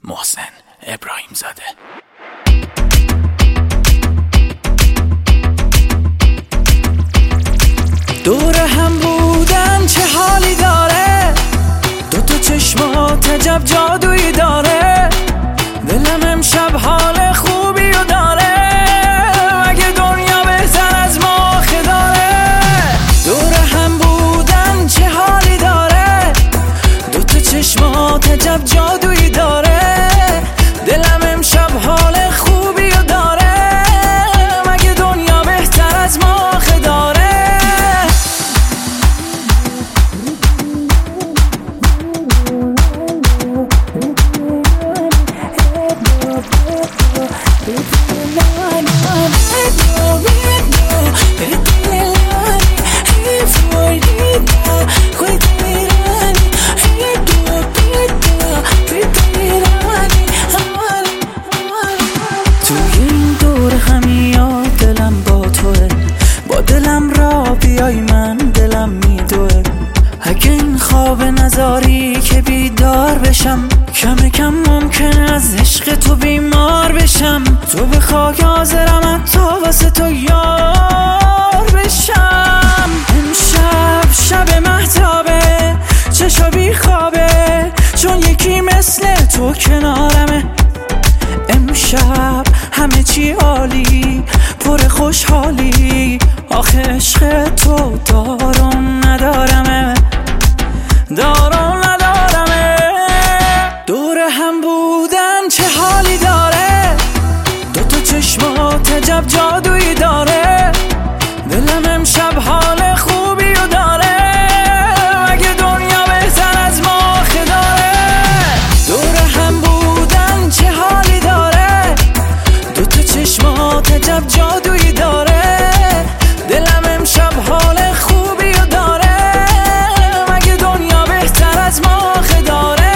محسن ابراهیم زاده. دور هم بودن چه حالی داره، دوتا چشمات عجب جادویی داره، دلم امشب حال خوبی رو داره، مگه دنیا بهتر از ما داره. دور هم بودن چه حالی داره، دوتا چشمات عجب جادویی داره، دلم امشب حال خوبی رو داره، مگه دنیا بهتر از ما داره. دلم را بیای من دلم میدوه، اگه این خواب نذاری که بیدار بشم، کم کم ممکنه از عشق تو بیمار بشم، تو بخوای حاضرم حتی واسه تو یار بشم. امشب شب مهتابه، چشا بی خوابه، چون یکی مثل تو کنارمه. امشب همه چی عالی، پر خوشحالی، آخه عشق تو دارم ندارمه، دارم ندارمه. دور هم بودن چه حالی داره، دوتا چشمات عجب جادویی داره، دلم امشب حال خوبی رو داره، مگه دنیا بهتر از ما داره. دور هم بودن چه حالی داره، دوتا چشمات عجب جادویی داره، دلم امشب حال خوبی رو داره، مگه دنیا بهتر از ما داره.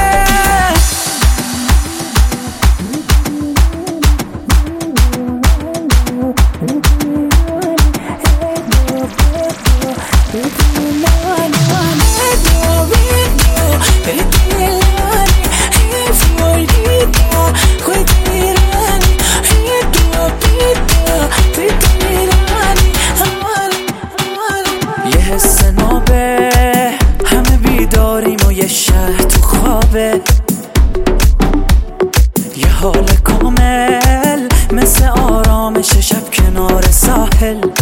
یه حس نابه، همه بیداریم و یه شهر تو خوابه، یه حال کامل مثل آرامش شب کنار ساحل.